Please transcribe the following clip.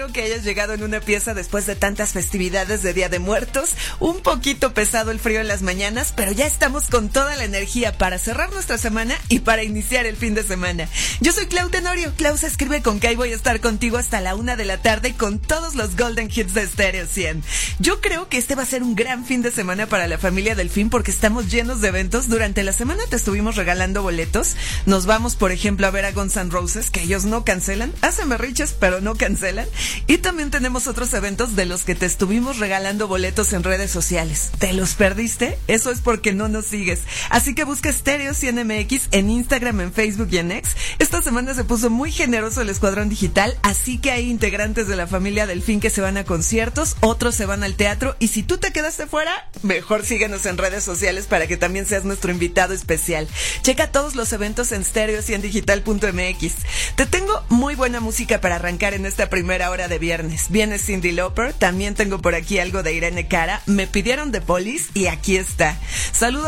Espero que hayas llegado en una pieza después de tantas festividades de Día de Muertos. Un poquito pesado el frío en las mañanas, pero ya estamos con toda la energía para cerrar nuestra semana y para iniciar el fin de semana. Yo soy Clau Tenorio. Clau se escribe con K y voy a estar contigo hasta la 1 de la tarde con todos los Golden Hits de Stereo 100. Yo creo que este va a ser un gran fin de semana para la familia Delfín porque estamos llenos de eventos. Durante la semana te estuvimos regalando boletos. Nos vamos, por ejemplo, a ver a Guns N' Roses, que ellos no cancelan. Hacen berriches, pero no cancelan. Y también tenemos otros eventos de los que te estuvimos regalando boletos en redes sociales. ¿Te los perdiste? Eso es porque no nos sigues. Así que busca Stereo 100 MX en Instagram, en Facebook y en X. Esta semana se puso muy generoso el Escuadrón Digital, así que hay integrantes de la familia Delfín que se van a conciertos, otros se van al teatro, y si tú te quedaste fuera, mejor síguenos en redes sociales para que también seas nuestro invitado especial. Checa todos los eventos en stereo100digital.mx. Te tengo muy buena música para arrancar en esta primera hora de viernes. Viene Cyndi Lauper, también tengo por aquí algo de Irene Cara, me pidieron The Police y aquí está. Saludos